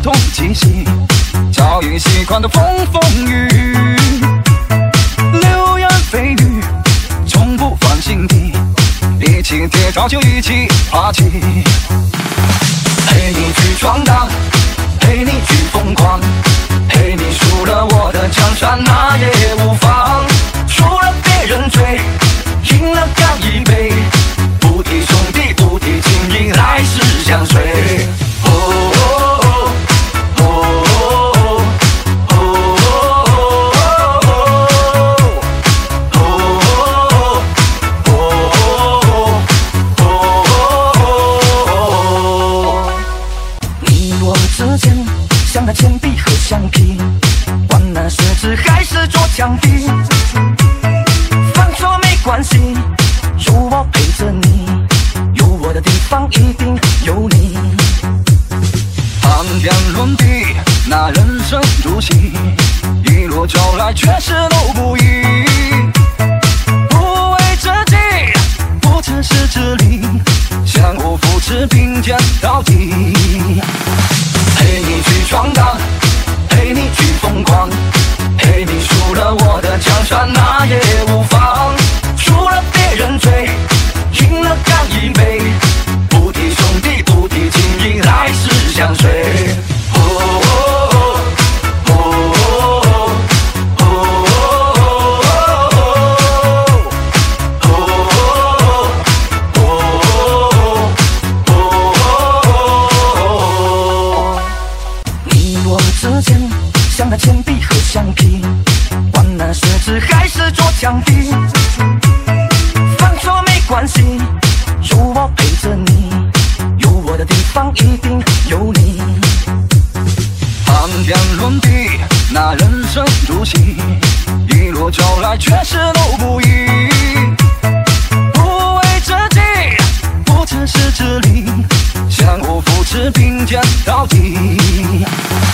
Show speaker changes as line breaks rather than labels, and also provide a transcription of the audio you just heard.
同气息，早已习惯的风风雨雨，流言蜚语从不放心底，一起跌倒就一起爬起，陪你去闯荡，陪你去疯狂，陪你输了我的江山那也无妨，输了别人追，赢了干一杯，不敌兄弟不敌情谊，来世相随。像那铅笔和橡皮，管那是纸还是做墙壁，犯错没关系，有我陪着你，有我的地方一定有你。谈天论地，那人生如戏，一路走来却是都不易，不为自己，不自私自利，相互扶持并肩到底。陪你去闯荡，陪你去疯狂，陪你输了我的江山那也无妨，输了别人追，赢了干一杯，不敌兄弟不敌情谊，来世相随。像那铅笔和橡皮，管那是纸还是做墙壁，犯错没关系，有我陪着你，有我的地方一定有你。谈天论地，那人生如戏，一路走来却是都不易，不为自己，不自私自利，相互扶持并肩到底。